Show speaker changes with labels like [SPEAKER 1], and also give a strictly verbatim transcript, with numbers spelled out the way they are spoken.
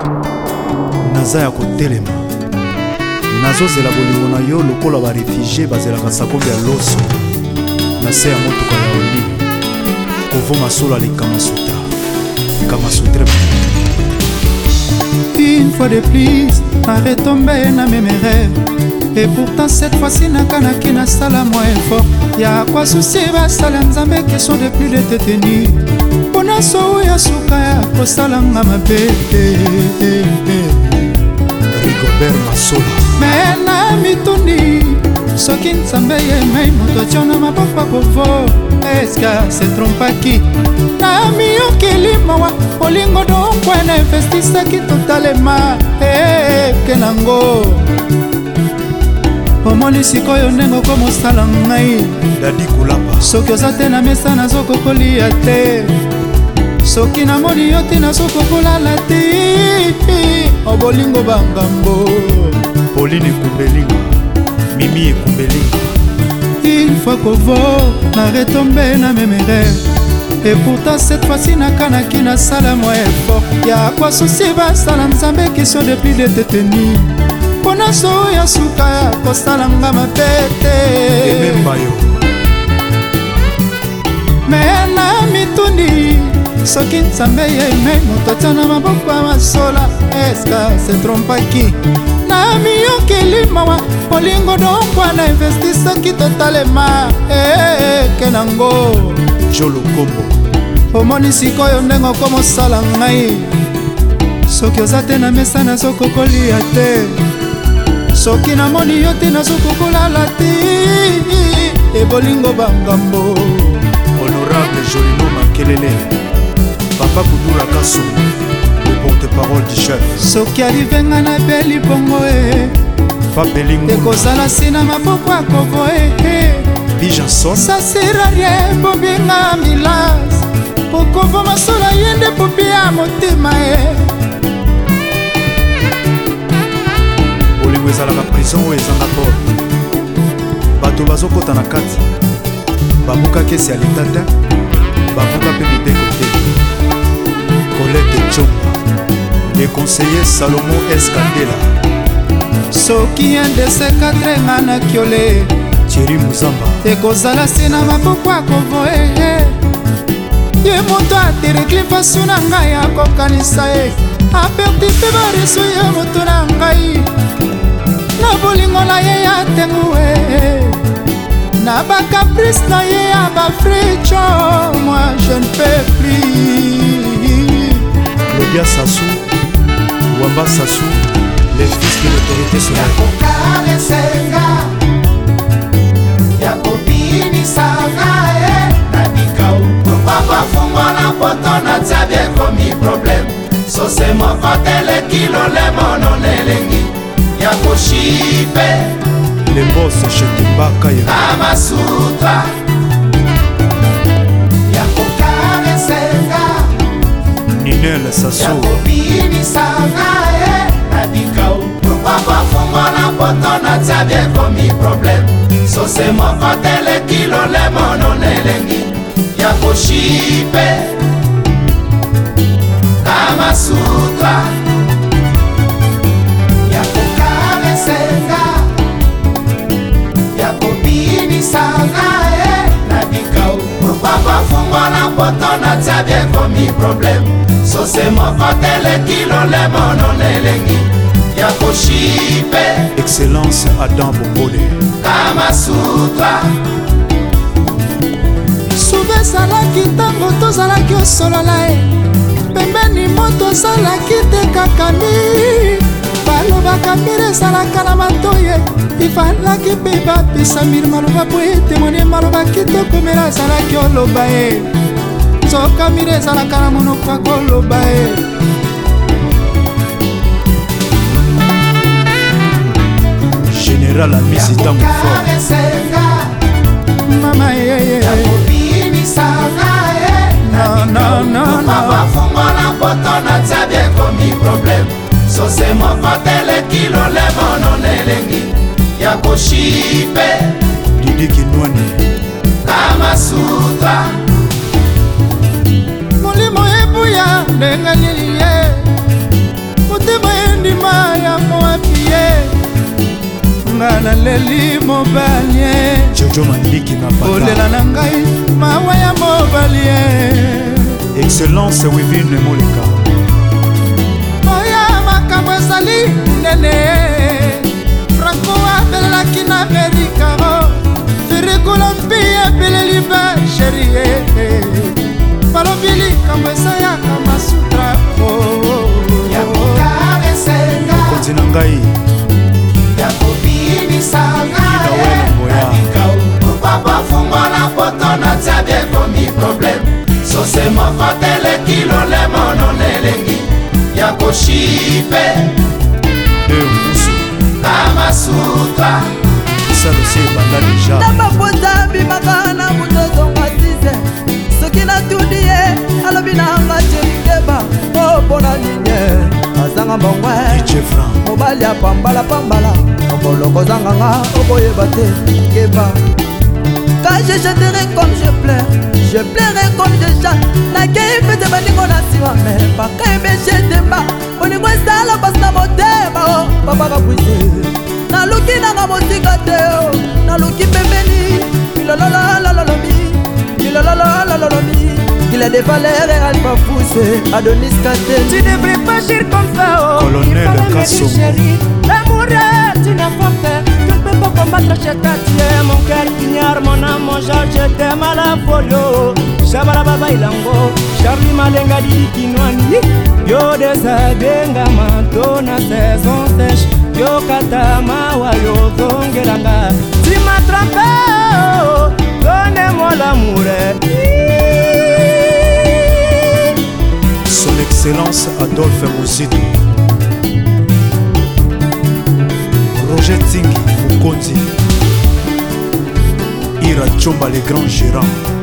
[SPEAKER 1] naza ya kotelema nazozela bolingo na yo lokola barefugie bazelaka sakombe ya loso na se ya motuka ya oli kovo masolo ali Kamasutra Kamasutra.
[SPEAKER 2] Une fois de plus, arrête tomber na mes rêves. Et pourtant cette fois-ci nakanaki na sala moins fort. Y'a quoi souci basala nzambe question de plus de te tenir. Pona so ya suka ya kosala nga mabe.
[SPEAKER 1] Rigobert Masola.
[SPEAKER 2] Mais na mituni soki nzambe yemei moto atio na maboko kovo. Est-ce que se trompaki na miyokeli mawa olingo donkwe na investisaki totalema eke nango omoni sikoyo ndenge okomosala ngai
[SPEAKER 1] Dadi Kulapa.
[SPEAKER 2] soki oza te na mesa nazokokolia te soki namoni yo te nazokokolala te obolingo bangambo
[SPEAKER 1] Pauline Ekumbelinga Mimi Ekumbelinga.
[SPEAKER 2] Une fois kovo na retombe na mes rêves. Et pourtant cette fois-ci nakanaki na sala moi effort. Y'a quoi souci basala nzambe question de plus de te tenir. Pona so ya suka ya kosala nga mapete mais na mituni soki nzambe yemei moto atia na maboko ya masola. Est-ce que se trompaki na miyokeli mawa olingo donkwa na investisaki totalema eke nango
[SPEAKER 1] Jolo Kombo.
[SPEAKER 2] omoni sikoyo ndenge okomosala ngai soki oza te na mesa nazokokolia te soki namoni yo te nazokokolala te ebolingo bangambo.
[SPEAKER 1] Honorable Jolino Makelele Papa Kudura Kasso, le porte-parole du chef.
[SPEAKER 2] soki alivenga na beli bongo e ekozala sina maboko akovo e
[SPEAKER 1] Bijanson.
[SPEAKER 2] ça sert à rien bobinga milas okovo masola yende popi ya motema e
[SPEAKER 1] olingo ezalaka prison oyo ezanga porte bato bazokota na kati babuka kesi ya leta te babuka mpe mibeko te. Colette Chomba, le conseiller Salomon Escandela.
[SPEAKER 2] soki endese katre nga na kiole
[SPEAKER 1] Thierry Muzamba.
[SPEAKER 2] ekozala sina maboko akovo e ye moto aterekli mpasu na ngai akokanisa ye aperti mpe bareso ye moto na ngai na bolingo na ye ya tengu e na bakaprice na ye ya bafricho. Moi je ne peux plus.
[SPEAKER 1] Claudia Sassou, Wamba Sassou, les fils de l'autorité solaire.
[SPEAKER 3] Yakobini sanga e nadikau papa fungona poto na tsabe komi problem so se mo fatele kilo le mono lelengi yakoshipe
[SPEAKER 1] Les boss chez Timbaka
[SPEAKER 3] Kamasutra yakokane senga
[SPEAKER 1] Ninel Sassou.
[SPEAKER 3] Yakobini sanga e nadikau papa fungona poto na tsabe komi problem so se mo fatele kilo le mono lelengi yakoshipe Kamasutra yakokane senga yakobini sanga e nadikau papa fungona poto na tsabe komi problem so se mo fatele kilo le mono lelengi yakoshipe
[SPEAKER 1] Excellence Adam Bombole.
[SPEAKER 2] Kamasutra soube ezalaki ntango tozalaki osolola e pembeni moto ozalaki te kakami balobaka mbila ezalaka na matoye ifalaki mpe bapesa mbili maloba po ete moni maloba kitoko mela ezalaki oloba e nzoka mbila ezalaka na monoko akoloba e
[SPEAKER 1] Général Amisi Tamoufor.
[SPEAKER 2] mama yeye no no no
[SPEAKER 3] papa fungona poto na tsabe komi problem so se mo fatele kilo le mono lelengi yakoshipe
[SPEAKER 1] Didi Kinwani.
[SPEAKER 3] Kamasutra
[SPEAKER 2] molimo ebuya ndenge lilie nga naleli mobalie
[SPEAKER 1] Jojo Mandiki na pata
[SPEAKER 2] olela na ngai mawa ya mobalie
[SPEAKER 1] Excellence Wivine Moleka
[SPEAKER 2] oya makambo ezali nene Franco apelelaki na Amerikaro Firikula mpi apeleli ba sherie balobi likambo ezayaka masutra
[SPEAKER 3] ya kokaresenga
[SPEAKER 1] mokonzi na ngai
[SPEAKER 3] ya kobinisanga nabikau opapa fungola poto na tia bie komi problème sose moko teleki lolemo nonelengi ya koshipe
[SPEAKER 1] mbusu
[SPEAKER 3] na masutra
[SPEAKER 1] salosi ebanda deja
[SPEAKER 4] na bapoza bimaka na mutozonga size soki natuni ye alobi na nga jerikeba o mpona nini azanga mbongwe mobali apambala pambala okoloko zanganga okoyeba te keba quand je chanterai comme je pleure je pleurai comme je chante nakei fete baningo na nsima me bakaebeshetema boningo esala pasi na motema o babaka bwise naluki nanga motika te o naluki pembeni milololololomi milololololomi il a des valeurs et alpha poussé Adonis Katen.
[SPEAKER 5] Tu devrais pas agir comme ça oh.
[SPEAKER 1] Colonel Kassomo
[SPEAKER 5] l'amour est une force tu ne peux pas combattre chez ta tienne mon cœur ignore mon âme mon genre je t'aime à la folio Shabala baba ilango Charlie Malenga Didi Kinwani Yo desabenga manto na saison sèche Yo katama wa yo zongelanga Tu m'as trompé oh. Donnez-moi l'amour
[SPEAKER 1] Son Excellence Adolphe Mouzidou Roger Tingi Mukonzi Ira Chomba les grands gérants